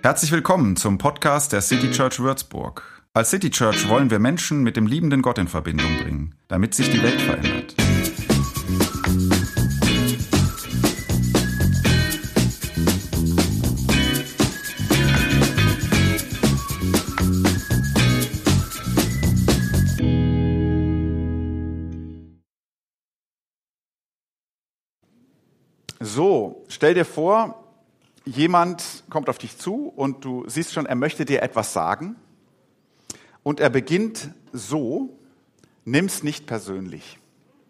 Herzlich willkommen zum Podcast der City Church Würzburg. Als City Church wollen wir Menschen mit dem liebenden Gott in Verbindung bringen, damit sich die Welt verändert. So, stell dir vor, jemand kommt auf dich zu und du siehst schon, er möchte dir etwas sagen und er beginnt so: Nimm's nicht persönlich.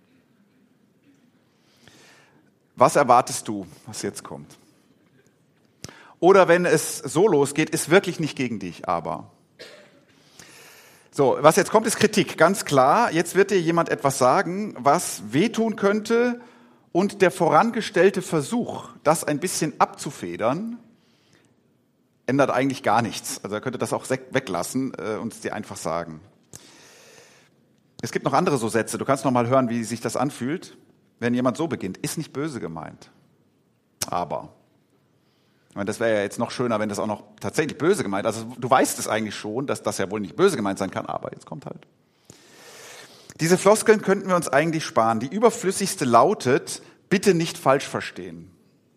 Was erwartest du, was jetzt kommt? Oder wenn es so losgeht, ist wirklich nicht gegen dich, aber. So, was jetzt kommt, ist Kritik, ganz klar. Jetzt wird dir jemand etwas sagen, was wehtun könnte. Und der vorangestellte Versuch, das ein bisschen abzufedern, ändert eigentlich gar nichts. Also er könnte das auch weglassen und es dir einfach sagen. Es gibt noch andere so Sätze. Du kannst noch mal hören, wie sich das anfühlt, wenn jemand so beginnt. Ist nicht böse gemeint. Aber. Ich meine, das wäre ja jetzt noch schöner, wenn das auch noch tatsächlich böse gemeint ist. Also du weißt es eigentlich schon, dass das ja wohl nicht böse gemeint sein kann, aber jetzt kommt halt. Diese Floskeln könnten wir uns eigentlich sparen. Die überflüssigste lautet: Bitte nicht falsch verstehen.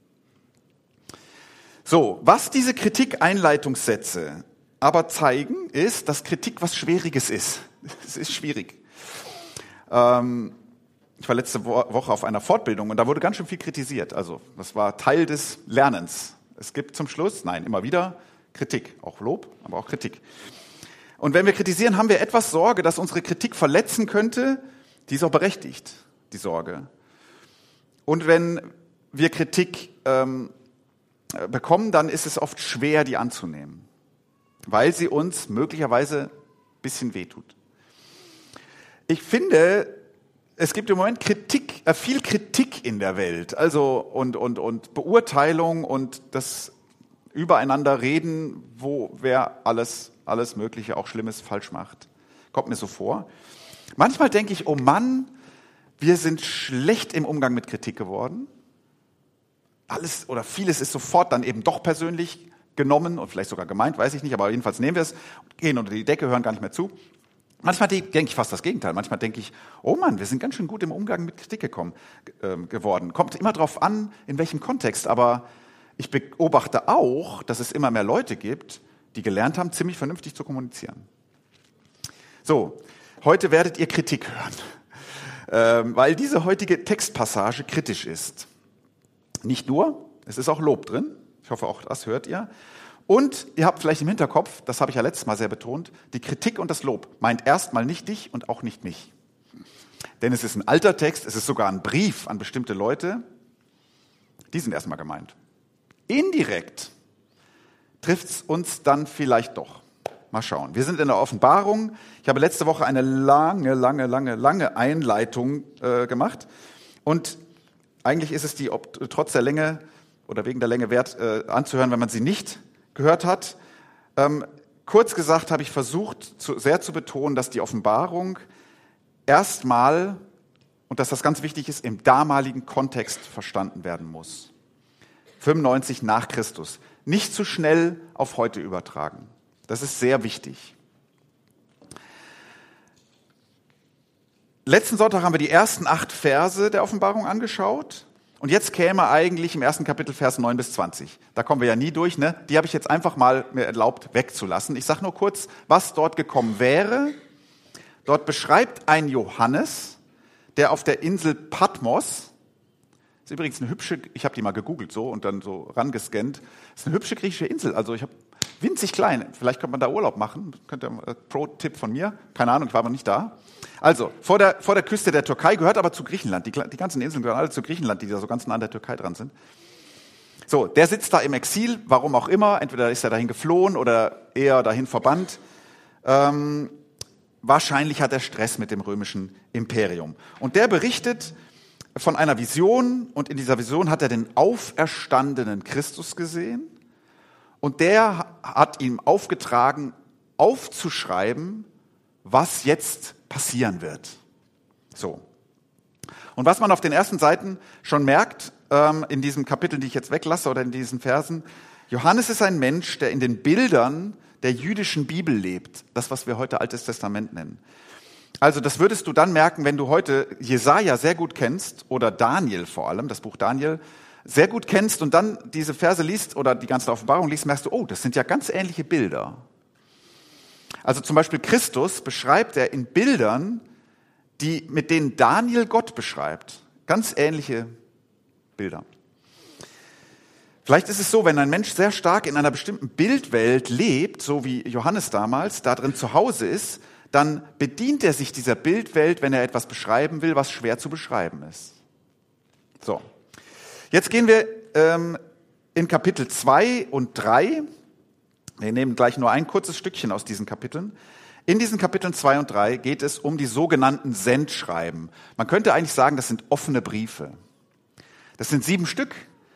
So, was diese Kritik-Einleitungssätze aber zeigen, ist, dass Kritik was Schwieriges ist. Es ist schwierig. Ich war letzte Woche auf einer Fortbildung und da wurde ganz schön viel kritisiert. Also, das war Teil des Lernens. Es gibt zum Schluss, immer wieder Kritik. Auch Lob, aber auch Kritik. Und wenn wir kritisieren, haben wir etwas Sorge, dass unsere Kritik verletzen könnte. Die ist auch berechtigt, die Sorge. Und wenn wir Kritik bekommen, dann ist es oft schwer, die anzunehmen, weil sie uns möglicherweise ein bisschen wehtut. Ich finde, es gibt im Moment viel Kritik in der Welt, also und Beurteilung und das Übereinander reden, wo wer alles Mögliche, auch Schlimmes, falsch macht. Kommt mir so vor. Manchmal denke ich, oh Mann, wir sind schlecht im Umgang mit Kritik geworden. Alles oder vieles ist sofort dann eben doch persönlich genommen und vielleicht sogar gemeint, weiß ich nicht, aber jedenfalls nehmen wir es, gehen unter die Decke, hören gar nicht mehr zu. Manchmal denke ich fast das Gegenteil. Manchmal denke ich, oh Mann, wir sind ganz schön gut im Umgang mit Kritik geworden. Kommt immer drauf an, in welchem Kontext, aber ich beobachte auch, dass es immer mehr Leute gibt, die gelernt haben, ziemlich vernünftig zu kommunizieren. So, heute werdet ihr Kritik hören, weil diese heutige Textpassage kritisch ist. Nicht nur, es ist auch Lob drin. Ich hoffe, auch das hört ihr. Und ihr habt vielleicht im Hinterkopf, das habe ich ja letztes Mal sehr betont, die Kritik und das Lob meint erstmal nicht dich und auch nicht mich. Denn es ist ein alter Text, es ist sogar ein Brief an bestimmte Leute. Die sind erstmal gemeint. Indirekt trifft es uns dann vielleicht doch. Mal schauen. Wir sind in der Offenbarung. Ich habe letzte Woche eine lange Einleitung gemacht. Und eigentlich ist es die trotz der Länge oder wegen der Länge wert anzuhören, wenn man sie nicht gehört hat. Kurz gesagt habe ich versucht, sehr zu betonen, dass die Offenbarung erstmal, und dass das ganz wichtig ist, im damaligen Kontext verstanden werden muss. 95 nach Christus. Nicht zu schnell auf heute übertragen. Das ist sehr wichtig. Letzten Sonntag haben wir die ersten 8 Verse der Offenbarung angeschaut. Und jetzt käme eigentlich im ersten Kapitel Vers 9 bis 20. Da kommen wir ja nie durch, ne? Die habe ich jetzt einfach mal mir erlaubt wegzulassen. Ich sage nur kurz, was dort gekommen wäre. Dort beschreibt ein Johannes, der auf der Insel Patmos, ist übrigens eine hübsche, ich habe die mal gegoogelt so und dann so rangescannt, ist eine hübsche griechische Insel. Also ich habe winzig klein. Vielleicht könnte man da Urlaub machen. Pro-Tipp von mir. Keine Ahnung, ich war aber nicht da. Also, vor der Küste der Türkei, gehört aber zu Griechenland. Die ganzen Inseln gehören alle zu Griechenland, die da so ganz nah an der Türkei dran sind. So, der sitzt da im Exil, warum auch immer. Entweder ist er dahin geflohen oder eher dahin verbannt. Wahrscheinlich hat er Stress mit dem römischen Imperium. Und der berichtet von einer Vision. Und in dieser Vision hat er den auferstandenen Christus gesehen. Und der hat ihm aufgetragen, aufzuschreiben, was jetzt passieren wird. So. Und was man auf den ersten Seiten schon merkt, in diesen Kapiteln, die ich jetzt weglasse oder in diesen Versen, Johannes ist ein Mensch, der in den Bildern der jüdischen Bibel lebt. Das, was wir heute Altes Testament nennen. Also das würdest du dann merken, wenn du heute Jesaja sehr gut kennst oder Daniel vor allem, das Buch Daniel, sehr gut kennst und dann diese Verse liest oder die ganze Offenbarung liest, merkst du, oh, das sind ja ganz ähnliche Bilder. Also zum Beispiel Christus beschreibt er in Bildern, mit denen Daniel Gott beschreibt. Ganz ähnliche Bilder. Vielleicht ist es so, wenn ein Mensch sehr stark in einer bestimmten Bildwelt lebt, so wie Johannes damals, da drin zu Hause ist, dann bedient er sich dieser Bildwelt, wenn er etwas beschreiben will, was schwer zu beschreiben ist. So, jetzt gehen wir in Kapitel 2 und 3. Wir nehmen gleich nur ein kurzes Stückchen aus diesen Kapiteln. In diesen Kapiteln 2 und 3 geht es um die sogenannten Sendschreiben. Man könnte eigentlich sagen, das sind offene Briefe. Das sind 7 Stück.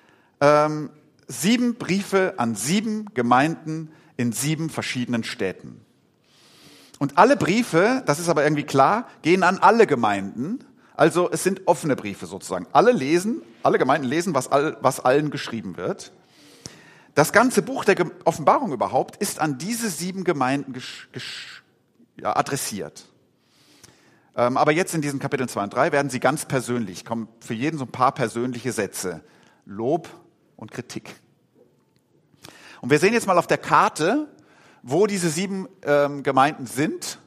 7 Briefe an 7 Gemeinden in 7 verschiedenen Städten. Und alle Briefe, das ist aber irgendwie klar, gehen an alle Gemeinden. Also es sind offene Briefe sozusagen. Alle Gemeinden lesen, was allen geschrieben wird. Das ganze Buch der Offenbarung überhaupt ist an diese 7 Gemeinden adressiert. Aber jetzt in diesen Kapiteln 2 und 3 werden sie ganz persönlich, kommen für jeden so ein paar persönliche Sätze. Lob und Kritik. Und wir sehen jetzt mal auf der Karte, wo diese 7 Gemeinden sind.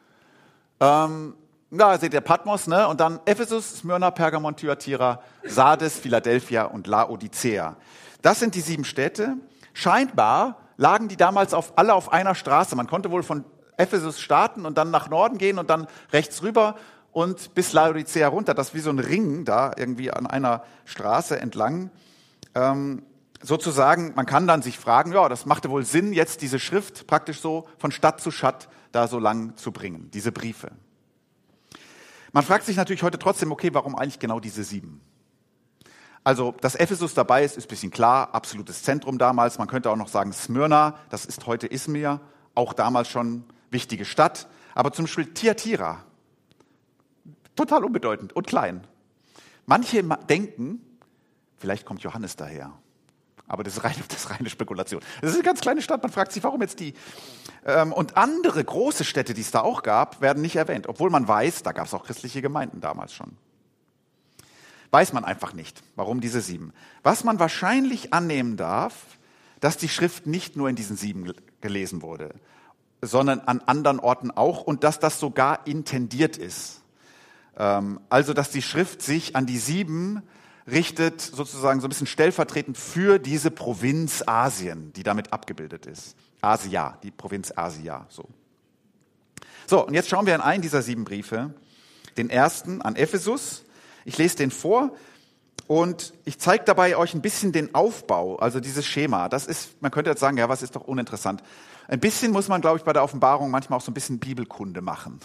Da seht ihr Patmos, ne? Und dann Ephesus, Smyrna, Pergamon, Thyatira, Sardes, Philadelphia und Laodicea. Das sind die 7 Städte. Scheinbar lagen die damals alle auf einer Straße. Man konnte wohl von Ephesus starten und dann nach Norden gehen und dann rechts rüber und bis Laodicea runter. Das ist wie so ein Ring da irgendwie an einer Straße entlang. Sozusagen, man kann dann sich fragen, ja, das machte wohl Sinn, jetzt diese Schrift praktisch so von Stadt zu Stadt da so lang zu bringen, diese Briefe. Man fragt sich natürlich heute trotzdem, okay, warum eigentlich genau diese 7? Also, dass Ephesus dabei ist ein bisschen klar, absolutes Zentrum damals. Man könnte auch noch sagen Smyrna, das ist heute Izmir, auch damals schon wichtige Stadt. Aber zum Beispiel Thyatira, total unbedeutend und klein. Manche denken, vielleicht kommt Johannes daher. Aber das ist reine Spekulation. Das ist eine ganz kleine Stadt, man fragt sich, warum jetzt die? Und andere große Städte, die es da auch gab, werden nicht erwähnt. Obwohl man weiß, da gab es auch christliche Gemeinden damals schon. Weiß man einfach nicht, warum diese 7. Was man wahrscheinlich annehmen darf, dass die Schrift nicht nur in diesen 7 gelesen wurde, sondern an anderen Orten auch und dass das sogar intendiert ist. Also, dass die Schrift sich an die 7 richtet, sozusagen so ein bisschen stellvertretend für diese Provinz Asien, die damit abgebildet ist. Asia, die Provinz Asia. So, und jetzt schauen wir in einen dieser 7 Briefe, den ersten an Ephesus. Ich lese den vor und ich zeige dabei euch ein bisschen den Aufbau, also dieses Schema. Das ist, man könnte jetzt sagen, ja, was ist doch uninteressant. Ein bisschen muss man, glaube ich, bei der Offenbarung manchmal auch so ein bisschen Bibelkunde machen.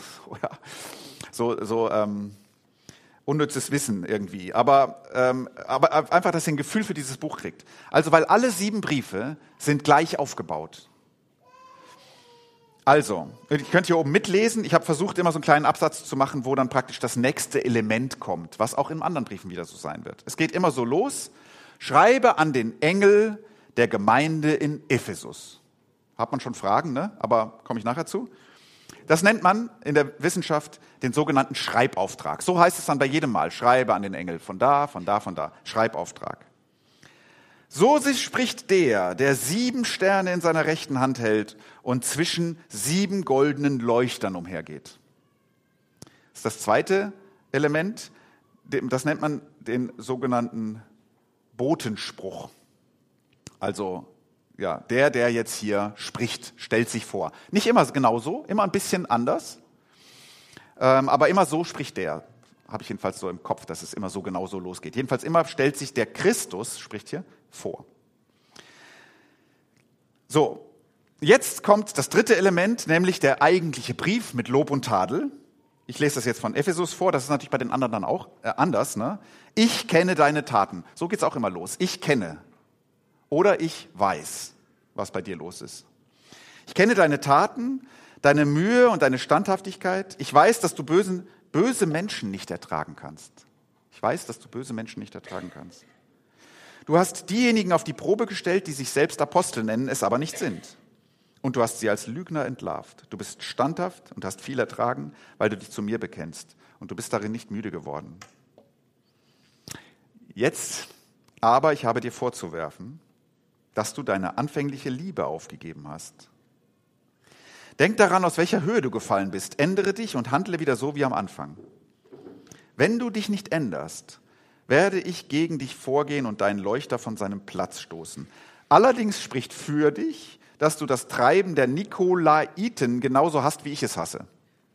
Unnützes Wissen irgendwie. Aber einfach, dass ihr ein Gefühl für dieses Buch kriegt. Also, weil alle 7 Briefe sind gleich aufgebaut. Also, ich könnte hier oben mitlesen. Ich habe versucht, immer so einen kleinen Absatz zu machen, wo dann praktisch das nächste Element kommt, was auch in anderen Briefen wieder so sein wird. Es geht immer so los. Schreibe an den Engel der Gemeinde in Ephesus. Hat man schon Fragen, ne? Aber komme ich nachher zu. Das nennt man in der Wissenschaft den sogenannten Schreibauftrag. So heißt es dann bei jedem Mal. Schreibe an den Engel von da, von da, von da. Schreibauftrag. So spricht der 7 Sterne in seiner rechten Hand hält und zwischen 7 goldenen Leuchtern umhergeht. Das ist das zweite Element. Das nennt man den sogenannten Botenspruch. Also, ja, der jetzt hier spricht, stellt sich vor. Nicht immer genau so, immer ein bisschen anders. Aber immer so spricht der. Habe ich jedenfalls so im Kopf, dass es immer so genau so losgeht. Jedenfalls immer stellt sich der Christus, spricht hier, vor. So, jetzt kommt das dritte Element, nämlich der eigentliche Brief mit Lob und Tadel. Ich lese das jetzt von Ephesus vor, das ist natürlich bei den anderen dann auch anders. Ne? Ich kenne deine Taten. So geht's auch immer los. Ich kenne oder ich weiß, was bei dir los ist. Ich kenne deine Taten, deine Mühe und deine Standhaftigkeit. Ich weiß, dass du böse Menschen nicht ertragen kannst. Ich weiß, dass du böse Menschen nicht ertragen kannst. Du hast diejenigen auf die Probe gestellt, die sich selbst Apostel nennen, es aber nicht sind. Und du hast sie als Lügner entlarvt. Du bist standhaft und hast viel ertragen, weil du dich zu mir bekennst. Und du bist darin nicht müde geworden. Jetzt aber, ich habe dir vorzuwerfen, dass du deine anfängliche Liebe aufgegeben hast. Denk daran, aus welcher Höhe du gefallen bist. Ändere dich und handle wieder so wie am Anfang. Wenn du dich nicht änderst, werde ich gegen dich vorgehen und deinen Leuchter von seinem Platz stoßen. Allerdings spricht für dich, dass du das Treiben der Nikolaiten genauso hast, wie ich es hasse.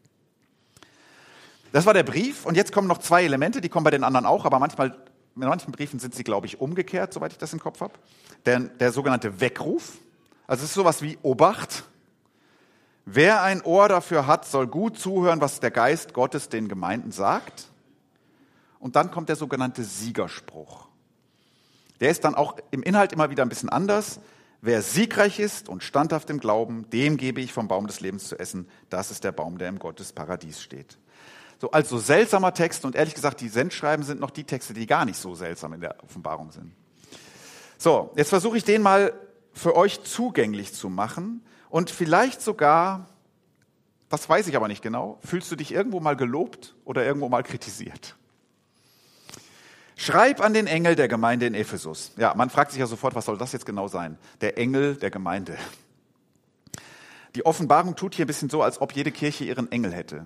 Das war der Brief und jetzt kommen noch 2 Elemente, die kommen bei den anderen auch, aber in manchen Briefen sind sie, glaube ich, umgekehrt, soweit ich das im Kopf habe. Der sogenannte Weckruf, also es ist sowas wie Obacht. Wer ein Ohr dafür hat, soll gut zuhören, was der Geist Gottes den Gemeinden sagt. Und dann kommt der sogenannte Siegerspruch. Der ist dann auch im Inhalt immer wieder ein bisschen anders. Wer siegreich ist und standhaft im Glauben, dem gebe ich vom Baum des Lebens zu essen. Das ist der Baum, der im Gottes Paradies steht. So, also seltsamer Text und ehrlich gesagt, die Sendschreiben sind noch die Texte, die gar nicht so seltsam in der Offenbarung sind. So, jetzt versuche ich den mal für euch zugänglich zu machen und vielleicht sogar, das weiß ich aber nicht genau, fühlst du dich irgendwo mal gelobt oder irgendwo mal kritisiert? Schreib an den Engel der Gemeinde in Ephesus. Ja, man fragt sich ja sofort, was soll das jetzt genau sein? Der Engel der Gemeinde. Die Offenbarung tut hier ein bisschen so, als ob jede Kirche ihren Engel hätte.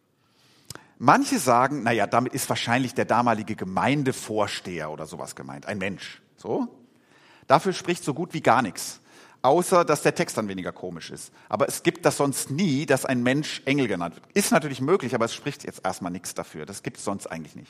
Manche sagen, naja, damit ist wahrscheinlich der damalige Gemeindevorsteher oder sowas gemeint, ein Mensch. So? Dafür spricht so gut wie gar nichts, außer dass der Text dann weniger komisch ist. Aber es gibt das sonst nie, dass ein Mensch Engel genannt wird. Ist natürlich möglich, aber es spricht jetzt erstmal nichts dafür. Das gibt es sonst eigentlich nicht.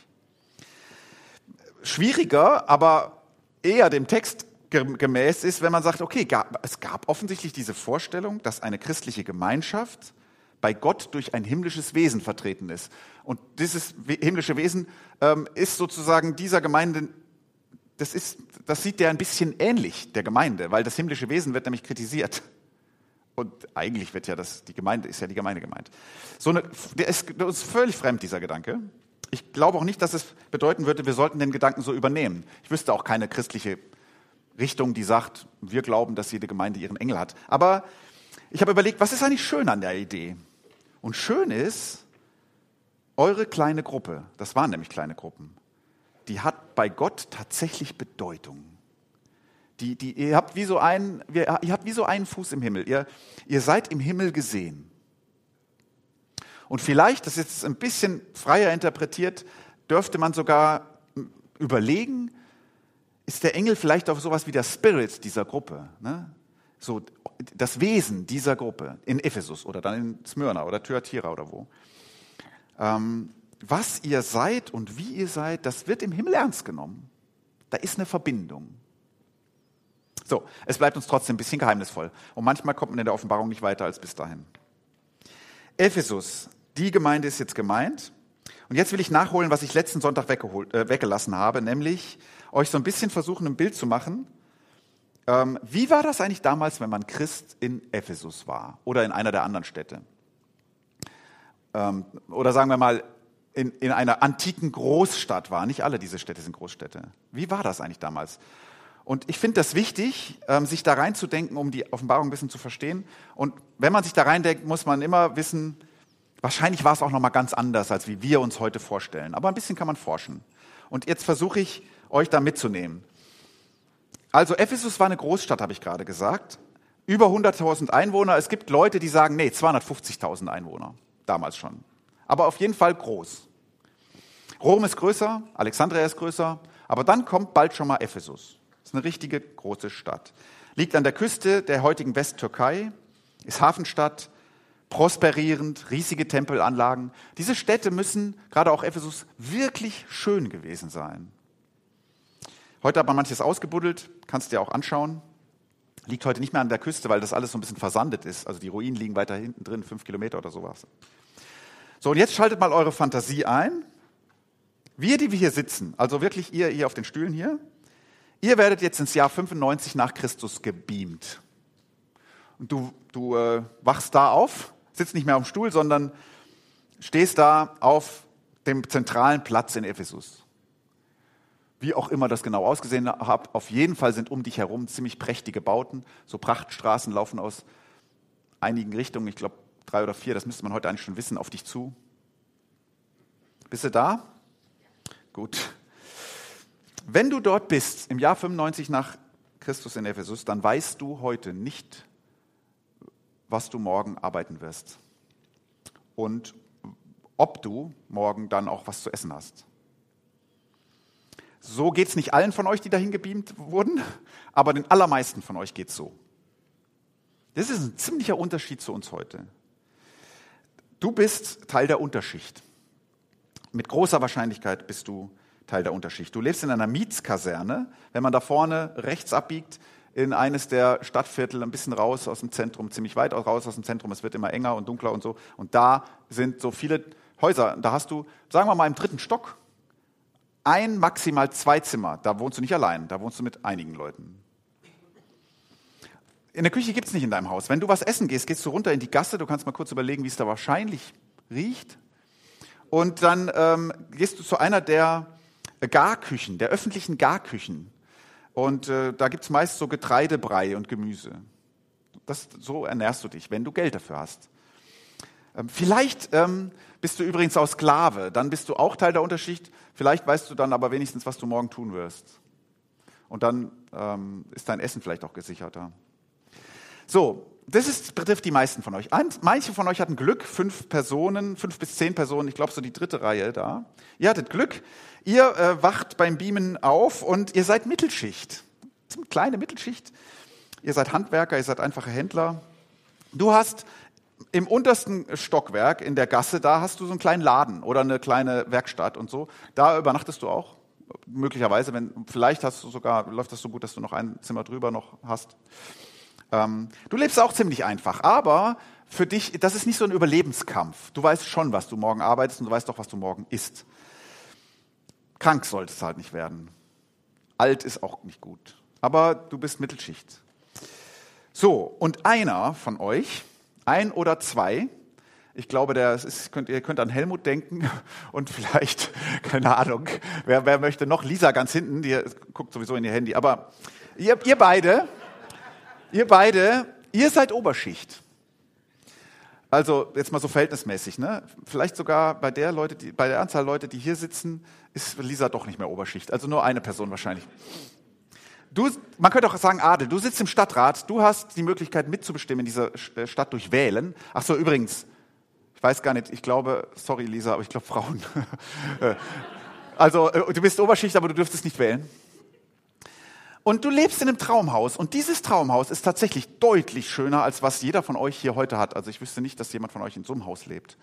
Schwieriger, aber eher dem Text gemäß ist, wenn man sagt, okay, es gab offensichtlich diese Vorstellung, dass eine christliche Gemeinschaft bei Gott durch ein himmlisches Wesen vertreten ist. Und dieses himmlische Wesen ist sozusagen dieser Gemeinde, das sieht der ein bisschen ähnlich, der Gemeinde, weil das himmlische Wesen wird nämlich kritisiert. Und eigentlich wird ja die Gemeinde gemeint. Der ist völlig fremd, dieser Gedanke. Ich glaube auch nicht, dass es bedeuten würde, wir sollten den Gedanken so übernehmen. Ich wüsste auch keine christliche Richtung, die sagt, wir glauben, dass jede Gemeinde ihren Engel hat. Aber ich habe überlegt, was ist eigentlich schön an der Idee? Und schön ist, eure kleine Gruppe, das waren nämlich kleine Gruppen, die hat bei Gott tatsächlich Bedeutung. Ihr habt wie so einen Fuß im Himmel. Ihr seid im Himmel gesehen. Und vielleicht, das ist jetzt ein bisschen freier interpretiert, dürfte man sogar überlegen, ist der Engel vielleicht auch sowas wie der Spirit dieser Gruppe, ne? So das Wesen dieser Gruppe in Ephesus oder dann in Smyrna oder Thyatira oder wo. Was ihr seid und wie ihr seid, das wird im Himmel ernst genommen. Da ist eine Verbindung. So, es bleibt uns trotzdem ein bisschen geheimnisvoll. Und manchmal kommt man in der Offenbarung nicht weiter als bis dahin. Ephesus, die Gemeinde ist jetzt gemeint. Und jetzt will ich nachholen, was ich letzten Sonntag weggelassen habe, nämlich euch so ein bisschen versuchen, ein Bild zu machen. Wie war das eigentlich damals, wenn man Christ in Ephesus war oder in einer der anderen Städte? Oder sagen wir mal, in einer antiken Großstadt war. Nicht alle diese Städte sind Großstädte. Wie war das eigentlich damals? Und ich finde das wichtig, sich da reinzudenken, um die Offenbarung ein bisschen zu verstehen. Und wenn man sich da reindenkt, muss man immer wissen, wahrscheinlich war es auch nochmal ganz anders, als wie wir uns heute vorstellen. Aber ein bisschen kann man forschen. Und jetzt versuche ich, euch da mitzunehmen. Also Ephesus war eine Großstadt, habe ich gerade gesagt. Über 100.000 Einwohner. Es gibt Leute, die sagen, nee, 250.000 Einwohner. Damals schon. Aber auf jeden Fall groß. Rom ist größer, Alexandria ist größer. Aber dann kommt bald schon mal Ephesus. Das ist eine richtige große Stadt. Liegt an der Küste der heutigen Westtürkei, ist Hafenstadt, prosperierend, riesige Tempelanlagen. Diese Städte müssen, gerade auch Ephesus, wirklich schön gewesen sein. Heute hat man manches ausgebuddelt, kannst du dir auch anschauen. Liegt heute nicht mehr an der Küste, weil das alles so ein bisschen versandet ist. Also die Ruinen liegen weiter hinten drin, 5 Kilometer oder sowas. So, und jetzt schaltet mal eure Fantasie ein. Wir, die wir hier sitzen, also wirklich ihr hier auf den Stühlen hier, ihr werdet jetzt ins Jahr 95 nach Christus gebeamt. Und du wachst da auf, sitzt nicht mehr auf dem Stuhl, sondern stehst da auf dem zentralen Platz in Ephesus. wie auch immer das genau ausgesehen hat. Auf jeden Fall sind um dich herum ziemlich prächtige Bauten. So Prachtstraßen laufen aus einigen Richtungen, ich glaube 3 oder 4, das müsste man heute eigentlich schon wissen, auf dich zu. Bist du da? Gut. Wenn du dort bist, im Jahr 95 nach Christus in Ephesus, dann weißt du heute nicht, was du morgen arbeiten wirst. Und ob du morgen dann auch was zu essen hast. So geht es nicht allen von euch, die dahin gebeamt wurden, aber den allermeisten von euch geht es so. Das ist ein ziemlicher Unterschied zu uns heute. Du bist Teil der Unterschicht. Mit großer Wahrscheinlichkeit bist du Teil der Unterschicht. Du lebst in einer Mietskaserne, wenn man da vorne rechts abbiegt, in eines der Stadtviertel, ein bisschen raus aus dem Zentrum, ziemlich weit raus aus dem Zentrum, es wird immer enger und dunkler und so. Und da sind so viele Häuser. Da hast du, sagen wir mal, im 3. Stock, maximal 2 Zimmer. Da wohnst du nicht allein, da wohnst du mit einigen Leuten. In der Küche gibt es nicht in deinem Haus. Wenn du was essen gehst, gehst du runter in die Gasse, du kannst mal kurz überlegen, wie es da wahrscheinlich riecht. Und dann gehst du zu einer der Garküchen, der öffentlichen Garküchen. Und da gibt es meist so Getreidebrei und Gemüse. So ernährst du dich, wenn du Geld dafür hast. Vielleicht bist du übrigens auch Sklave, dann bist du auch Teil der Unterschicht. Vielleicht weißt du dann aber wenigstens, was du morgen tun wirst. Und dann ist dein Essen vielleicht auch gesicherter. So, betrifft die meisten von euch. Manche von euch hatten Glück, 5 bis 10 Personen, ich glaube so die 3. Reihe da. Ihr hattet Glück, ihr wacht beim Beamen auf und ihr seid Mittelschicht. Ziemlich kleine Mittelschicht. Ihr seid Handwerker, ihr seid einfache Händler. Du hast im untersten Stockwerk in der Gasse, da hast du so einen kleinen Laden oder eine kleine Werkstatt und so. Da übernachtest du auch. Möglicherweise, vielleicht läuft das so gut, dass du noch ein Zimmer drüber noch hast. Du lebst auch ziemlich einfach, aber für dich, das ist nicht so ein Überlebenskampf. Du weißt schon, was du morgen arbeitest und du weißt auch, was du morgen isst. Krank solltest du halt nicht werden. Alt ist auch nicht gut, aber du bist Mittelschicht. So, und einer von euch, 1 oder 2, ich glaube, ihr könnt an Helmut denken und vielleicht, keine Ahnung, wer möchte noch? Lisa ganz hinten, die guckt sowieso in ihr Handy, aber ihr beide, ihr seid Oberschicht. Also jetzt mal so verhältnismäßig, ne? Vielleicht sogar bei der Anzahl Leute, die hier sitzen, ist Lisa doch nicht mehr Oberschicht. Also nur eine Person wahrscheinlich. Man könnte auch sagen Adel, du sitzt im Stadtrat, du hast die Möglichkeit mitzubestimmen in dieser Stadt durch Wählen. Ach so, übrigens, ich weiß gar nicht, ich glaube, sorry Lisa, aber ich glaube Frauen. Also du bist Oberschicht, aber du dürftest nicht wählen. Und du lebst in einem Traumhaus und dieses Traumhaus ist tatsächlich deutlich schöner, als was jeder von euch hier heute hat. Also ich wüsste nicht, dass jemand von euch in so einem Haus lebt.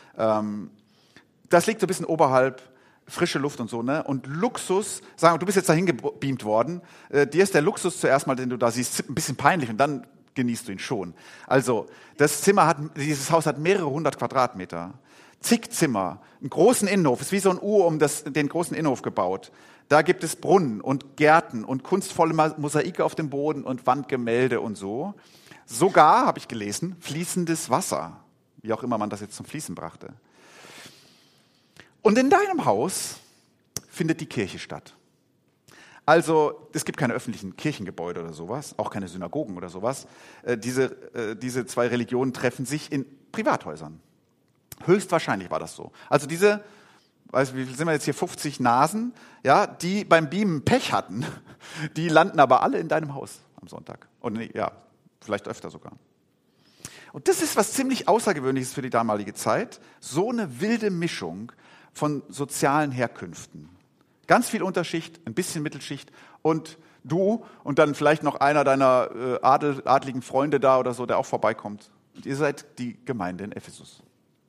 Das liegt so ein bisschen oberhalb, frische Luft und so, ne? Und Luxus, sagen wir, du bist jetzt dahin gebeamt worden, dir ist der Luxus zuerst mal, den du da siehst, ein bisschen peinlich und dann genießt du ihn schon. Also dieses Haus hat mehrere 100 Quadratmeter, zig Zimmer, einen großen Innenhof, ist wie so ein U um den großen Innenhof gebaut. Da gibt es Brunnen und Gärten und kunstvolle Mosaike auf dem Boden und Wandgemälde und so. Sogar, habe ich gelesen, fließendes Wasser, wie auch immer man das jetzt zum Fließen brachte. Und in deinem Haus findet die Kirche statt. Also es gibt keine öffentlichen Kirchengebäude oder sowas, auch keine Synagogen oder sowas. Diese 2 Religionen treffen sich in Privathäusern. Höchstwahrscheinlich war das so. Also wie viel sind wir jetzt hier, 50 Nasen, ja, die beim Beamen Pech hatten, die landen aber alle in deinem Haus am Sonntag. Und ja, vielleicht öfter sogar. Und das ist was ziemlich Außergewöhnliches für die damalige Zeit. So eine wilde Mischung von sozialen Herkünften. Ganz viel Unterschicht, ein bisschen Mittelschicht und du und dann vielleicht noch einer deiner adligen Freunde da oder so, der auch vorbeikommt. Und ihr seid die Gemeinde in Ephesus.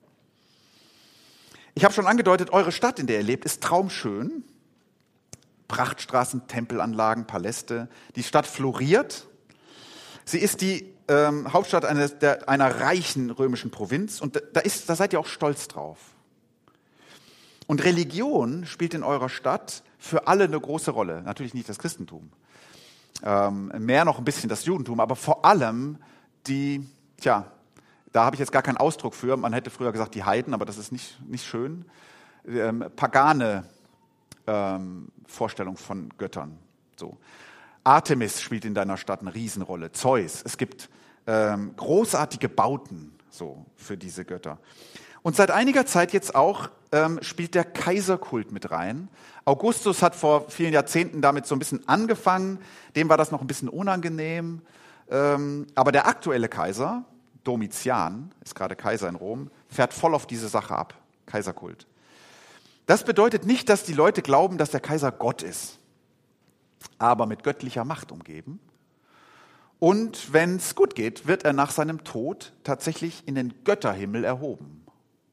Ich habe schon angedeutet, eure Stadt, in der ihr lebt, ist traumschön. Prachtstraßen, Tempelanlagen, Paläste. Die Stadt floriert. Sie ist die Hauptstadt einer reichen römischen Provinz und da seid ihr auch stolz drauf. Und Religion spielt in eurer Stadt für alle eine große Rolle. Natürlich nicht das Christentum, mehr noch ein bisschen das Judentum, aber vor allem da habe ich jetzt gar keinen Ausdruck für. Man hätte früher gesagt die Heiden, aber das ist nicht schön. Pagane Vorstellung von Göttern. So. Artemis spielt in deiner Stadt eine Riesenrolle, Zeus. Es gibt großartige Bauten so für diese Götter. Und seit einiger Zeit jetzt auch spielt der Kaiserkult mit rein. Augustus hat vor vielen Jahrzehnten damit so ein bisschen angefangen. Dem war das noch ein bisschen unangenehm. Aber der aktuelle Kaiser, Domitian, ist gerade Kaiser in Rom, fährt voll auf diese Sache ab. Kaiserkult. Das bedeutet nicht, dass die Leute glauben, dass der Kaiser Gott ist, aber mit göttlicher Macht umgeben. Und wenn es gut geht, wird er nach seinem Tod tatsächlich in den Götterhimmel erhoben.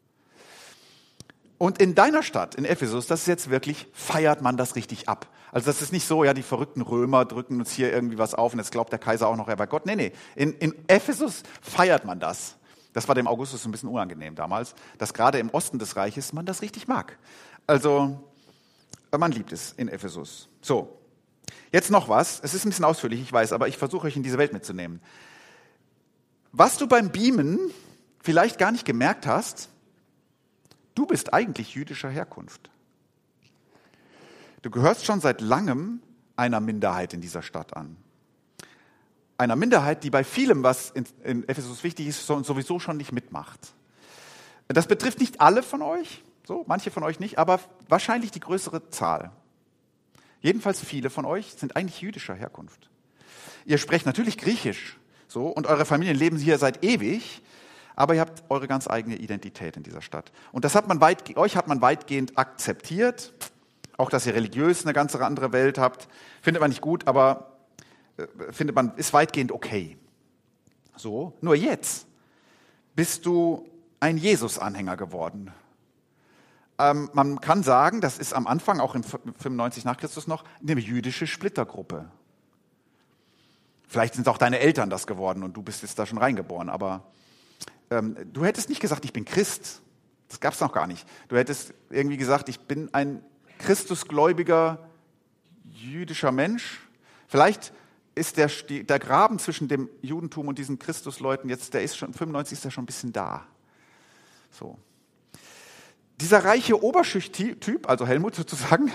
Und in deiner Stadt, in Ephesus, das ist jetzt wirklich, feiert man das richtig ab. Also das ist nicht so, ja, die verrückten Römer drücken uns hier irgendwie was auf und jetzt glaubt der Kaiser auch noch, er war Gott. Nee. In Ephesus feiert man das. Das war dem Augustus ein bisschen unangenehm damals, dass gerade im Osten des Reiches man das richtig mag. Also man liebt es in Ephesus. So, jetzt noch was. Es ist ein bisschen ausführlich, ich weiß, aber ich versuche euch in diese Welt mitzunehmen. Was du beim Beamen vielleicht gar nicht gemerkt hast, du bist eigentlich jüdischer Herkunft. Du gehörst schon seit langem einer Minderheit in dieser Stadt an. Einer Minderheit, die bei vielem, was in Ephesus wichtig ist, sowieso schon nicht mitmacht. Das betrifft nicht alle von euch, so, manche von euch nicht, aber wahrscheinlich die größere Zahl. Jedenfalls viele von euch sind eigentlich jüdischer Herkunft. Ihr sprecht natürlich Griechisch, so, und eure Familien leben hier seit ewig, aber ihr habt eure ganz eigene Identität in dieser Stadt. Und das euch hat man weitgehend akzeptiert, auch dass ihr religiös eine ganz andere Welt habt, findet man nicht gut, aber findet man, ist weitgehend okay. So, nur jetzt bist du ein Jesus-Anhänger geworden. Man kann sagen, das ist am Anfang, auch in 95 nach Christus noch, eine jüdische Splittergruppe. Vielleicht sind auch deine Eltern das geworden und du bist jetzt da schon reingeboren, aber du hättest nicht gesagt, ich bin Christ. Das gab es noch gar nicht. Du hättest irgendwie gesagt, ich bin ein christusgläubiger jüdischer Mensch. Vielleicht ist der Graben zwischen dem Judentum und diesen Christusleuten jetzt, der ist schon, 95 ist der schon ein bisschen da. So. Dieser reiche Oberschichttyp, also Helmut sozusagen,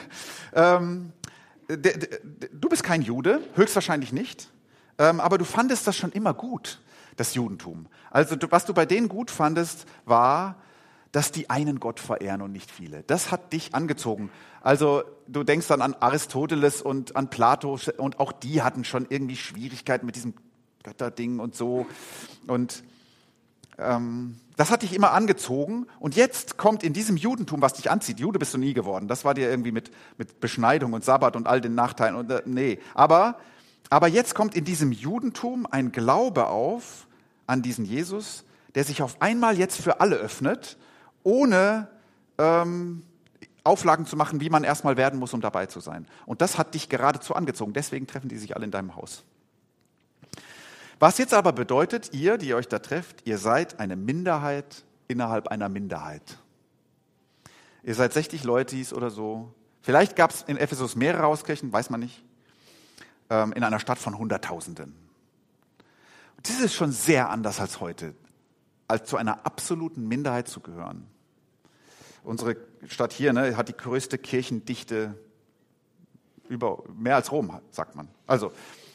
du bist kein Jude, höchstwahrscheinlich nicht, aber du fandest das schon immer gut, das Judentum. Also was du bei denen gut fandest, war, dass die einen Gott verehren und nicht viele. Das hat dich angezogen. Also du denkst dann an Aristoteles und an Plato und auch die hatten schon irgendwie Schwierigkeiten mit diesem Götterding und so. Und das hat dich immer angezogen. Und jetzt kommt in diesem Judentum, was dich anzieht, Jude bist du nie geworden. Das war dir irgendwie mit Beschneidung und Sabbat und all den Nachteilen. Und, nee, aber jetzt kommt in diesem Judentum ein Glaube auf an diesen Jesus, der sich auf einmal jetzt für alle öffnet, ohne Auflagen zu machen, wie man erstmal werden muss, um dabei zu sein. Und das hat dich geradezu angezogen. Deswegen treffen die sich alle in deinem Haus. Was jetzt aber bedeutet, ihr, die euch da trefft, ihr seid eine Minderheit innerhalb einer Minderheit. Ihr seid 60 Leutis oder so. Vielleicht gab es in Ephesus mehrere Hauskirchen, weiß man nicht. In einer Stadt von Hunderttausenden. Und das ist schon sehr anders als heute, als zu einer absoluten Minderheit zu gehören. Unsere Stadt hier hat die größte Kirchendichte mehr als Rom, sagt man. Also,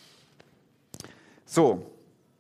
so,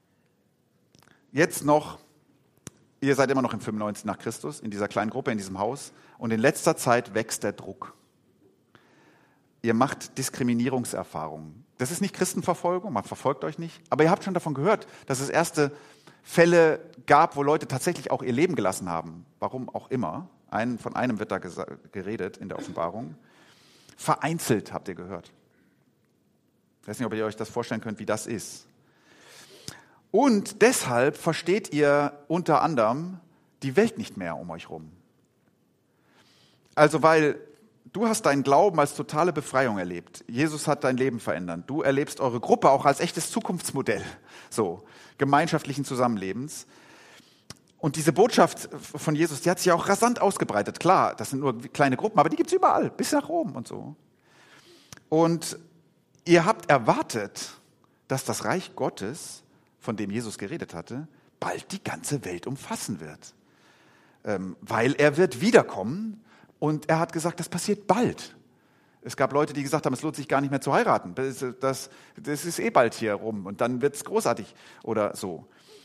jetzt noch, ihr seid immer noch im 95 nach Christus, in dieser kleinen Gruppe, in diesem Haus, und in letzter Zeit wächst der Druck. Ihr macht Diskriminierungserfahrungen. Das ist nicht Christenverfolgung, man verfolgt euch nicht, aber ihr habt schon davon gehört, dass es erste Fälle gab, wo Leute tatsächlich auch ihr Leben gelassen haben. Warum auch immer. Von einem wird da geredet in der Offenbarung. Vereinzelt habt ihr gehört. Ich weiß nicht, ob ihr euch das vorstellen könnt, wie das ist. Und deshalb versteht ihr unter anderem die Welt nicht mehr um euch rum. Also weil du hast deinen Glauben als totale Befreiung erlebt. Jesus hat dein Leben verändert. Du erlebst eure Gruppe auch als echtes Zukunftsmodell, so gemeinschaftlichen Zusammenlebens. Und diese Botschaft von Jesus, die hat sich ja auch rasant ausgebreitet. Klar, das sind nur kleine Gruppen, aber die gibt es überall, bis nach Rom und so. Und ihr habt erwartet, dass das Reich Gottes, von dem Jesus geredet hatte, bald die ganze Welt umfassen wird. Weil er wird wiederkommen und er hat gesagt, das passiert bald. Es gab Leute, die gesagt haben, es lohnt sich gar nicht mehr zu heiraten. Das ist eh bald hier rum und dann wird es großartig oder so.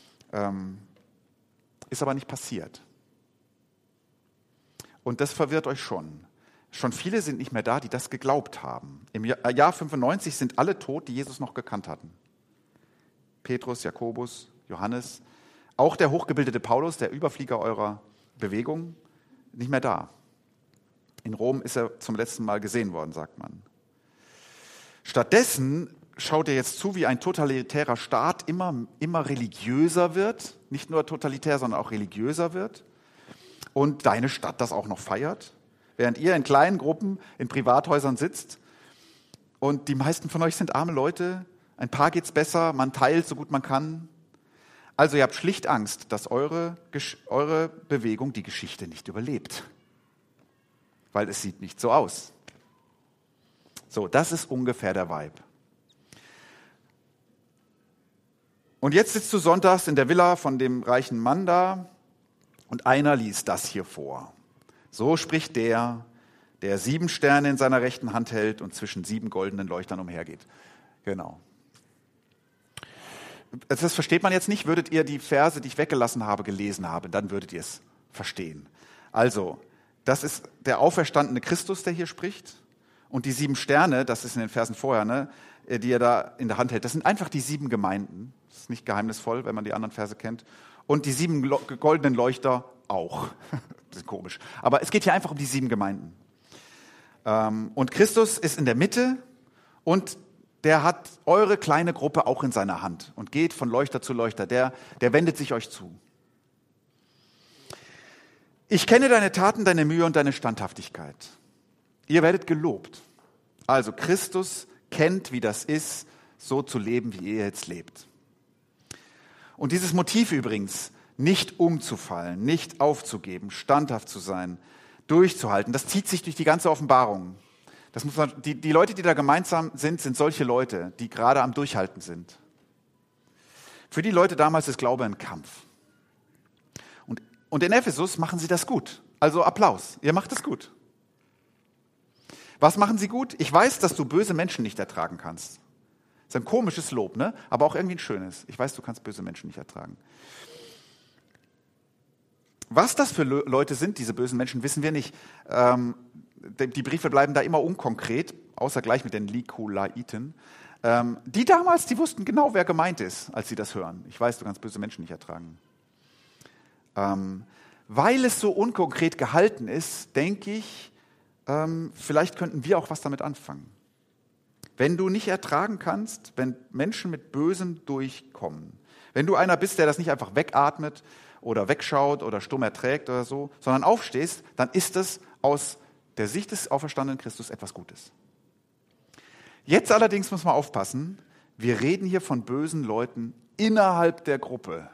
Ist aber nicht passiert. Und das verwirrt euch schon. Schon viele sind nicht mehr da, die das geglaubt haben. Im Jahr 95 sind alle tot, die Jesus noch gekannt hatten. Petrus, Jakobus, Johannes, auch der hochgebildete Paulus, der Überflieger eurer Bewegung, nicht mehr da. In Rom ist er zum letzten Mal gesehen worden, sagt man. Stattdessen schaut er jetzt zu, wie ein totalitärer Staat immer religiöser wird. Nicht nur totalitär, sondern auch religiöser wird. Und deine Stadt das auch noch feiert. Während ihr in kleinen Gruppen in Privathäusern sitzt. Und die meisten von euch sind arme Leute. Ein paar geht's besser, man teilt so gut man kann. Also ihr habt schlicht Angst, dass eure Bewegung die Geschichte nicht überlebt. Weil es sieht nicht so aus. So, das ist ungefähr der Vibe. Und jetzt sitzt du sonntags in der Villa von dem reichen Mann da und einer liest das hier vor. So spricht der 7 Sterne in seiner rechten Hand hält und zwischen 7 goldenen Leuchtern umhergeht. Genau. Das versteht man jetzt nicht. Würdet ihr die Verse, die ich weggelassen habe, gelesen haben, dann würdet ihr es verstehen. Also, das ist der auferstandene Christus, der hier spricht. Und die 7 Sterne, das ist in den Versen vorher, ne, die er da in der Hand hält, das sind einfach die 7 Gemeinden. Das ist nicht geheimnisvoll, wenn man die anderen Verse kennt. Und die 7 goldenen Leuchter auch. Das ist komisch. Aber es geht hier einfach um die 7 Gemeinden. Und Christus ist in der Mitte und der hat eure kleine Gruppe auch in seiner Hand und geht von Leuchter zu Leuchter. Der wendet sich euch zu. Ich kenne deine Taten, deine Mühe und deine Standhaftigkeit. Ihr werdet gelobt. Also Christus kennt, wie das ist, so zu leben, wie ihr jetzt lebt. Und dieses Motiv übrigens, nicht umzufallen, nicht aufzugeben, standhaft zu sein, durchzuhalten, das zieht sich durch die ganze Offenbarung. Das muss man, die Leute, die da gemeinsam sind solche Leute, die gerade am Durchhalten sind. Für die Leute damals ist Glaube ein Kampf. Und in Ephesus machen sie das gut. Also Applaus, ihr macht es gut. Was machen sie gut? Ich weiß, dass du böse Menschen nicht ertragen kannst. Das ist ein komisches Lob, ne? Aber auch irgendwie ein schönes. Ich weiß, du kannst böse Menschen nicht ertragen. Was das für Leute sind, diese bösen Menschen, wissen wir nicht. Die Briefe bleiben da immer unkonkret, außer gleich mit den Nikolaiten. Die damals, die wussten genau, wer gemeint ist, als sie das hören. Ich weiß, du kannst böse Menschen nicht ertragen. Weil es so unkonkret gehalten ist, denke ich, vielleicht könnten wir auch was damit anfangen. Wenn du nicht ertragen kannst, wenn Menschen mit Bösem durchkommen, wenn du einer bist, der das nicht einfach wegatmet oder wegschaut oder stumm erträgt oder so, sondern aufstehst, dann ist es aus der Sicht des auferstandenen Christus etwas Gutes. Jetzt allerdings muss man aufpassen, wir reden hier von bösen Leuten innerhalb der Gruppe.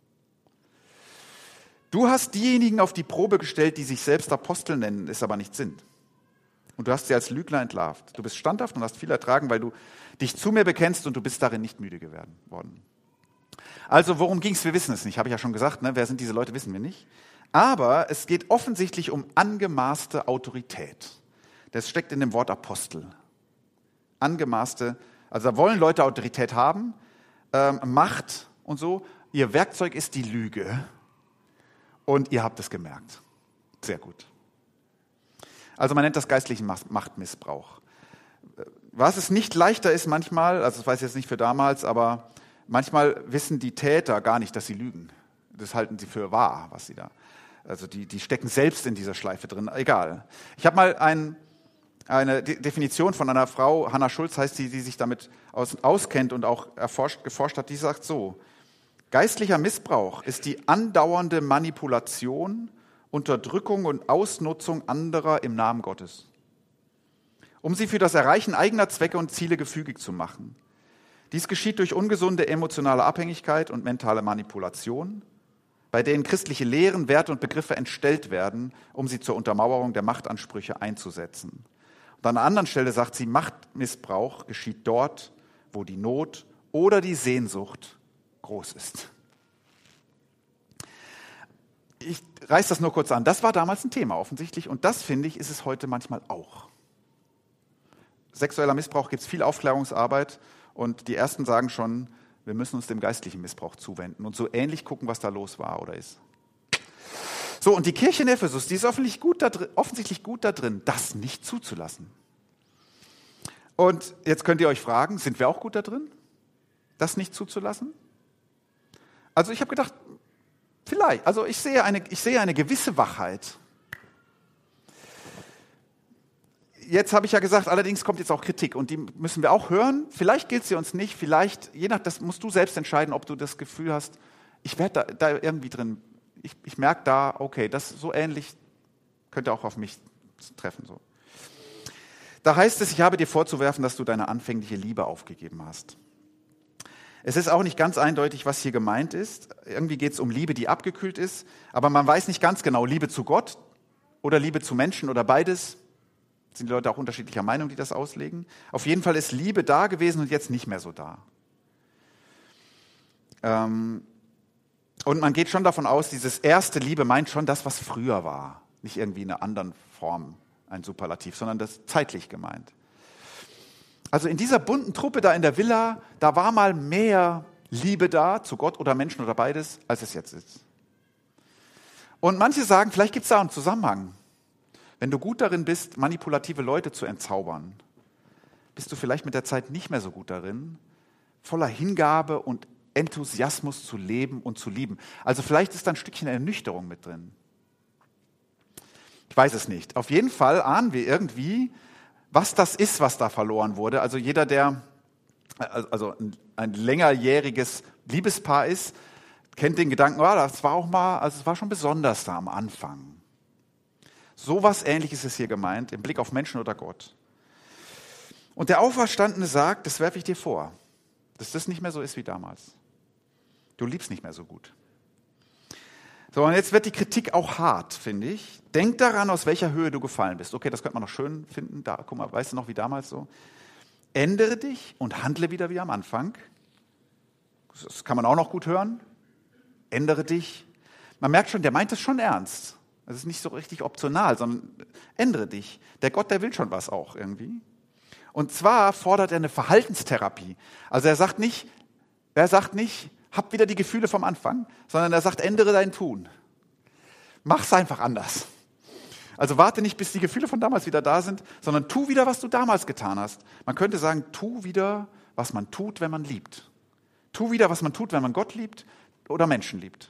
Du hast diejenigen auf die Probe gestellt, die sich selbst Apostel nennen, es aber nicht sind. Und du hast sie als Lügner entlarvt. Du bist standhaft und hast viel ertragen, weil du dich zu mir bekennst und du bist darin nicht müde geworden. Also worum ging es? Wir wissen es nicht. Habe ich ja schon gesagt. Ne? Wer sind diese Leute, wissen wir nicht. Aber es geht offensichtlich um angemaßte Autorität. Das steckt in dem Wort Apostel. Angemaßte, also da wollen Leute Autorität haben, Macht und so. Ihr Werkzeug ist die Lüge. Und ihr habt es gemerkt. Sehr gut. Also man nennt das geistlichen Machtmissbrauch. Was es nicht leichter ist manchmal, also das weiß ich jetzt nicht für damals, aber manchmal wissen die Täter gar nicht, dass sie lügen. Das halten sie für wahr, was sie da. Also die stecken selbst in dieser Schleife drin. Egal. Ich habe mal eine Definition von einer Frau, Hannah Schulz heißt sie, die sich damit auskennt und auch geforscht hat, die sagt so: Geistlicher Missbrauch ist die andauernde Manipulation, Unterdrückung und Ausnutzung anderer im Namen Gottes, um sie für das Erreichen eigener Zwecke und Ziele gefügig zu machen. Dies geschieht durch ungesunde emotionale Abhängigkeit und mentale Manipulation, bei denen christliche Lehren, Werte und Begriffe entstellt werden, um sie zur Untermauerung der Machtansprüche einzusetzen. Und an einer anderen Stelle sagt sie, Machtmissbrauch geschieht dort, wo die Not oder die Sehnsucht groß ist. Ich reiße das nur kurz an. Das war damals ein Thema offensichtlich und das, finde ich, ist es heute manchmal auch. sexueller Missbrauch gibt es viel Aufklärungsarbeit und die Ersten sagen schon, wir müssen uns dem geistlichen Missbrauch zuwenden und so ähnlich gucken, was da los war oder ist. So, und die Kirche in Ephesus, die ist offensichtlich gut da drin, das nicht zuzulassen. Und jetzt könnt ihr euch fragen, sind wir auch gut da drin, das nicht zuzulassen? Also ich habe gedacht, vielleicht, also ich sehe eine gewisse Wachheit. Jetzt habe ich ja gesagt, allerdings kommt jetzt auch Kritik und die müssen wir auch hören. Vielleicht gilt sie uns nicht, vielleicht, das musst du selbst entscheiden, ob du das Gefühl hast, ich werde da irgendwie drin, ich merke da, okay, das so ähnlich könnte auch auf mich treffen. So. Da heißt es, ich habe dir vorzuwerfen, dass du deine anfängliche Liebe aufgegeben hast. Es ist auch nicht ganz eindeutig, was hier gemeint ist. Irgendwie geht es um Liebe, die abgekühlt ist, aber man weiß nicht ganz genau, Liebe zu Gott oder Liebe zu Menschen oder beides. Sind die Leute auch unterschiedlicher Meinung, die das auslegen? Auf jeden Fall ist Liebe da gewesen und jetzt nicht mehr so da. Und man geht schon davon aus, dieses erste Liebe meint schon das, was früher war. Nicht irgendwie in einer anderen Form ein Superlativ, sondern das zeitlich gemeint. Also in dieser bunten Truppe da in der Villa, da war mal mehr Liebe da zu Gott oder Menschen oder beides, als es jetzt ist. Und manche sagen, vielleicht gibt es da einen Zusammenhang. Wenn du gut darin bist, manipulative Leute zu entzaubern, bist du vielleicht mit der Zeit nicht mehr so gut darin, voller Hingabe und Enthusiasmus zu leben und zu lieben. Also vielleicht ist da ein Stückchen Ernüchterung mit drin. Ich weiß es nicht. Auf jeden Fall ahnen wir irgendwie, was das ist, was da verloren wurde. Also jeder, der ein längerjähriges Liebespaar ist, kennt den Gedanken, das war auch mal, also es war schon besonders da am Anfang. So was Ähnliches ist hier gemeint, im Blick auf Menschen oder Gott. Und der Auferstandene sagt, das werfe ich dir vor, dass das nicht mehr so ist wie damals. Du liebst nicht mehr so gut. So, und jetzt wird die Kritik auch hart, finde ich. Denk daran, aus welcher Höhe du gefallen bist. Okay, das könnte man noch schön finden. Da, guck mal, weißt du noch, wie damals so? Ändere dich und handle wieder wie am Anfang. Das kann man auch noch gut hören. Ändere dich. Man merkt schon, der meint es schon ernst. Das ist nicht so richtig optional, sondern ändere dich. Der Gott, der will schon was auch irgendwie. Und zwar fordert er eine Verhaltenstherapie. Also er sagt nicht, hab wieder die Gefühle vom Anfang, sondern er sagt, ändere dein Tun. Mach's einfach anders. Also warte nicht, bis die Gefühle von damals wieder da sind, sondern tu wieder, was du damals getan hast. Man könnte sagen, tu wieder, was man tut, wenn man liebt. Tu wieder, was man tut, wenn man Gott liebt oder Menschen liebt.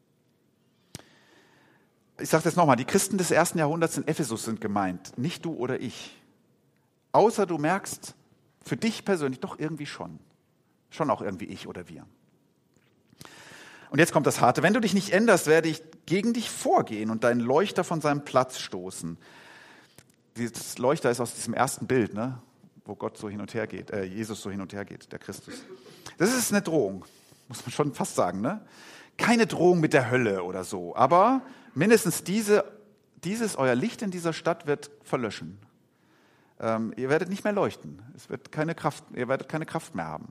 Ich sage das nochmal, die Christen des 1. Jahrhunderts in Ephesus sind gemeint, nicht du oder ich. Außer du merkst, für dich persönlich doch irgendwie schon. Schon auch irgendwie ich oder wir. Und jetzt kommt das Harte. Wenn du dich nicht änderst, werde ich gegen dich vorgehen und deinen Leuchter von seinem Platz stoßen. Dieses Leuchter ist aus diesem ersten Bild, ne? Wo Gott so hin und her geht, Jesus so hin und her geht, der Christus. Das ist eine Drohung, muss man schon fast sagen, ne? Keine Drohung mit der Hölle oder so, aber mindestens euer Licht in dieser Stadt wird verlöschen. Ihr werdet nicht mehr leuchten. Ihr werdet keine Kraft mehr haben.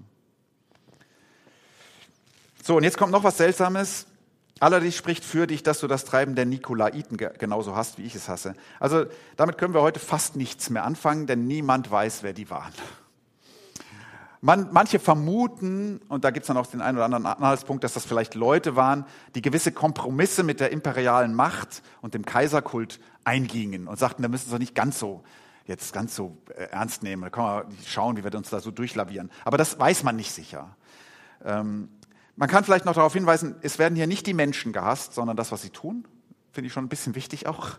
So, und jetzt kommt noch was Seltsames. Allerdings spricht für dich, dass du das Treiben der Nikolaiten genauso hast, wie ich es hasse. Also damit können wir heute fast nichts mehr anfangen, denn niemand weiß, wer die waren. Manche vermuten, und da gibt es dann auch den einen oder anderen Anhaltspunkt, dass das vielleicht Leute waren, die gewisse Kompromisse mit der imperialen Macht und dem Kaiserkult eingingen und sagten, da müssen wir nicht ganz so ernst nehmen. Da können wir schauen, wie wir uns da so durchlavieren. Aber das weiß man nicht sicher. Man kann vielleicht noch darauf hinweisen, es werden hier nicht die Menschen gehasst, sondern das, was sie tun. Finde ich schon ein bisschen wichtig auch.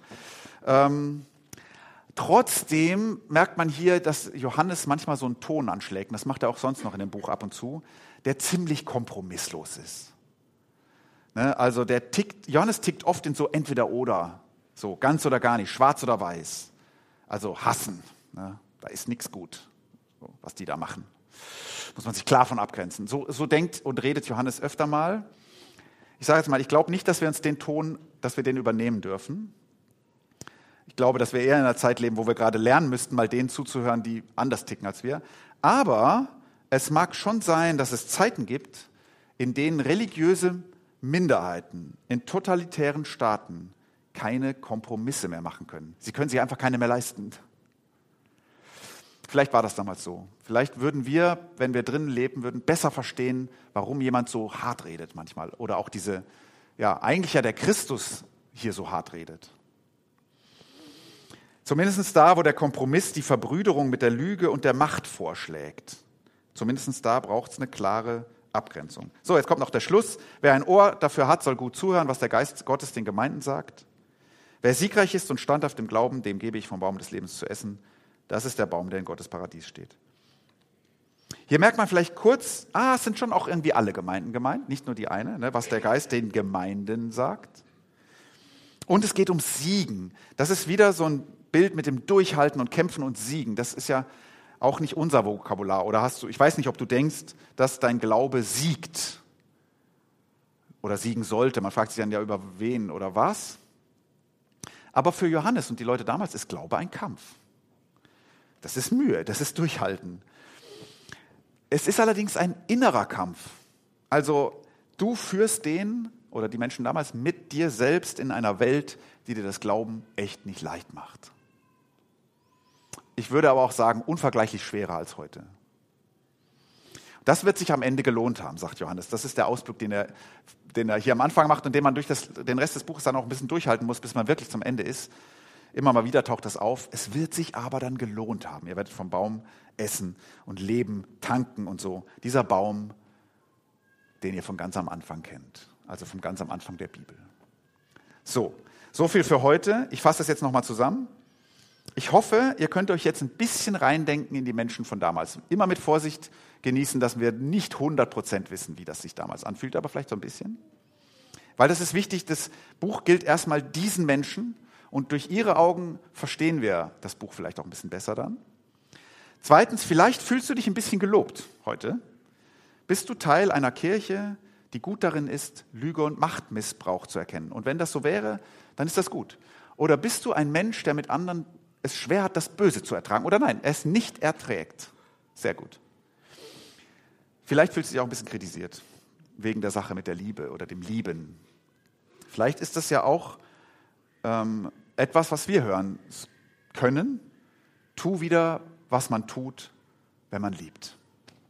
Trotzdem merkt man hier, dass Johannes manchmal so einen Ton anschlägt, und das macht er auch sonst noch in dem Buch ab und zu, der ziemlich kompromisslos ist. Ne? Also Johannes tickt oft in so entweder oder, so ganz oder gar nicht, schwarz oder weiß. Also hassen, ne? Da ist nichts gut, so, was die da machen. Muss man sich klar von abgrenzen. So denkt und redet Johannes öfter mal. Ich sage jetzt mal, ich glaube nicht, dass wir uns dass wir den übernehmen dürfen. Ich glaube, dass wir eher in einer Zeit leben, wo wir gerade lernen müssten, mal denen zuzuhören, die anders ticken als wir. Aber es mag schon sein, dass es Zeiten gibt, in denen religiöse Minderheiten in totalitären Staaten keine Kompromisse mehr machen können. Sie können sich einfach keine mehr leisten. Vielleicht war das damals so. Vielleicht würden wir, wenn wir drinnen leben würden, besser verstehen, warum jemand so hart redet manchmal. Oder auch eigentlich der Christus hier so hart redet. Zumindest da, wo der Kompromiss die Verbrüderung mit der Lüge und der Macht vorschlägt. Zumindest da braucht es eine klare Abgrenzung. So, jetzt kommt noch der Schluss. Wer ein Ohr dafür hat, soll gut zuhören, was der Geist Gottes den Gemeinden sagt. Wer siegreich ist und standhaft im Glauben, dem gebe ich vom Baum des Lebens zu essen. Das ist der Baum, der in Gottes Paradies steht. Hier merkt man vielleicht kurz, es sind schon auch irgendwie alle Gemeinden gemeint, nicht nur die eine, ne, was der Geist den Gemeinden sagt. Und es geht um Siegen. Das ist wieder so ein Bild mit dem Durchhalten und Kämpfen und Siegen. Das ist ja auch nicht unser Vokabular. Oder ich weiß nicht, ob du denkst, dass dein Glaube siegt oder siegen sollte. Man fragt sich dann ja über wen oder was. Aber für Johannes und die Leute damals ist Glaube ein Kampf. Das ist Mühe, das ist Durchhalten. Es ist allerdings ein innerer Kampf. Also du führst den oder die Menschen damals mit dir selbst in einer Welt, die dir das Glauben echt nicht leicht macht. Ich würde aber auch sagen, unvergleichlich schwerer als heute. Das wird sich am Ende gelohnt haben, sagt Johannes. Das ist der Ausblick, den er hier am Anfang macht und den man durch den Rest des Buches dann auch ein bisschen durchhalten muss, bis man wirklich zum Ende ist. Immer mal wieder taucht das auf. Es wird sich aber dann gelohnt haben. Ihr werdet vom Baum essen und leben, tanken und so. Dieser Baum, den ihr von ganz am Anfang kennt. Also von ganz am Anfang der Bibel. So viel für heute. Ich fasse das jetzt nochmal zusammen. Ich hoffe, ihr könnt euch jetzt ein bisschen reindenken in die Menschen von damals. Immer mit Vorsicht genießen, dass wir nicht 100% wissen, wie das sich damals anfühlt, aber vielleicht so ein bisschen. Weil das ist wichtig, das Buch gilt erstmal diesen Menschen und durch ihre Augen verstehen wir das Buch vielleicht auch ein bisschen besser dann. Zweitens, vielleicht fühlst du dich ein bisschen gelobt heute. Bist du Teil einer Kirche, die gut darin ist, Lüge und Machtmissbrauch zu erkennen? Und wenn das so wäre, dann ist das gut. Oder bist du ein Mensch, der mit anderen es schwer hat, das Böse zu ertragen? Oder nein, es nicht erträgt. Sehr gut. Vielleicht fühlst du dich auch ein bisschen kritisiert, wegen der Sache mit der Liebe oder dem Lieben. Vielleicht ist das ja auch etwas, was wir hören können. Tu wieder, was man tut, wenn man liebt.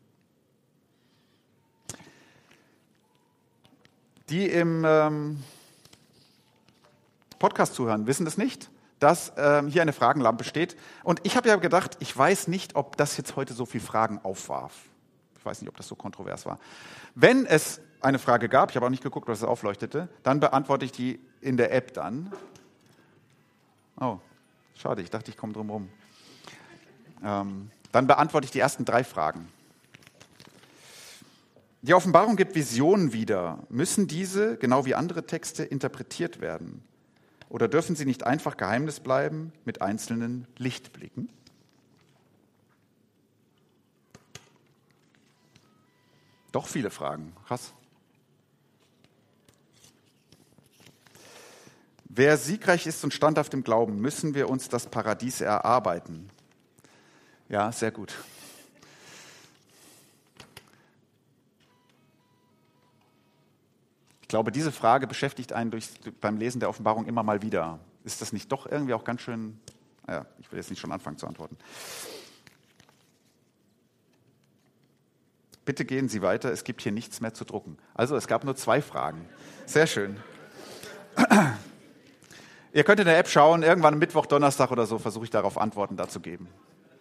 Die im Podcast zuhören, wissen das nicht, dass hier eine Fragenlampe steht. Und ich habe ja gedacht, ich weiß nicht, ob das jetzt heute so viele Fragen aufwarf. Ich weiß nicht, ob das so kontrovers war. Wenn es eine Frage gab, ich habe auch nicht geguckt, was es aufleuchtete, dann beantworte ich die in der App dann. Oh, schade, ich dachte, ich komme drum rum. Dann beantworte ich die ersten 3 Fragen. Die Offenbarung gibt Visionen wieder. Müssen diese, genau wie andere Texte, interpretiert werden? Oder dürfen sie nicht einfach Geheimnis bleiben mit einzelnen Lichtblicken? Doch viele Fragen. Krass. Wer siegreich ist und standhaft im Glauben, müssen wir uns das Paradies erarbeiten. Ja, sehr gut. Ich glaube, diese Frage beschäftigt einen beim Lesen der Offenbarung immer mal wieder. Ist das nicht doch irgendwie auch ganz schön... Naja, ich will jetzt nicht schon anfangen zu antworten. Bitte gehen Sie weiter, es gibt hier nichts mehr zu drucken. Also, es gab nur 2 Fragen. Sehr schön. Ihr könnt in der App schauen, irgendwann am Mittwoch, Donnerstag oder so versuche ich darauf Antworten dazu geben.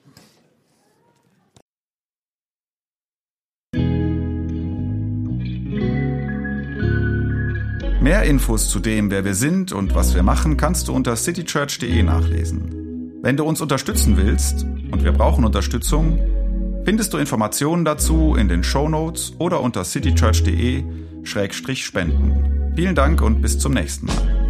Mehr Infos zu dem, wer wir sind und was wir machen, kannst du unter citychurch.de nachlesen. Wenn du uns unterstützen willst, und wir brauchen Unterstützung, findest du Informationen dazu in den Shownotes oder unter citychurch.de/spenden. Vielen Dank und bis zum nächsten Mal.